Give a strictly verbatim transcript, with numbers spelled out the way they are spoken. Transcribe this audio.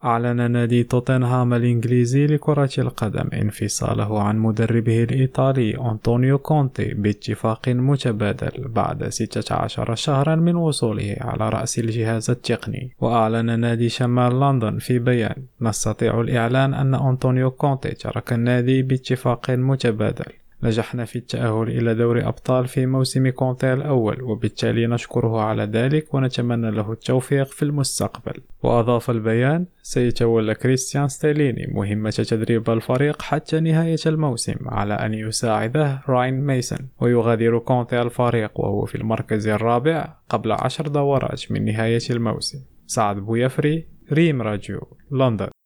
أعلن نادي توتنهام الإنجليزي لكرة القدم انفصاله عن مدربه الإيطالي أنطونيو كونتي باتفاق متبادل بعد ستة عشر شهرا من وصوله على رأس الجهاز التقني. وأعلن نادي شمال لندن في بيان: نستطيع الإعلان أن أنطونيو كونتي ترك النادي باتفاق متبادل. نجحنا في التأهل إلى دوري أبطال في موسم كونتي الأول، وبالتالي نشكره على ذلك ونتمنى له التوفيق في المستقبل. وأضاف البيان: سيتولى كريستيان ستيليني مهمة تدريب الفريق حتى نهاية الموسم على أن يساعده راين ميسون، ويغادر كونتي الفريق وهو في المركز الرابع قبل عشر دورات من نهاية الموسم. سعد بويفري، ريم راديو، لندن.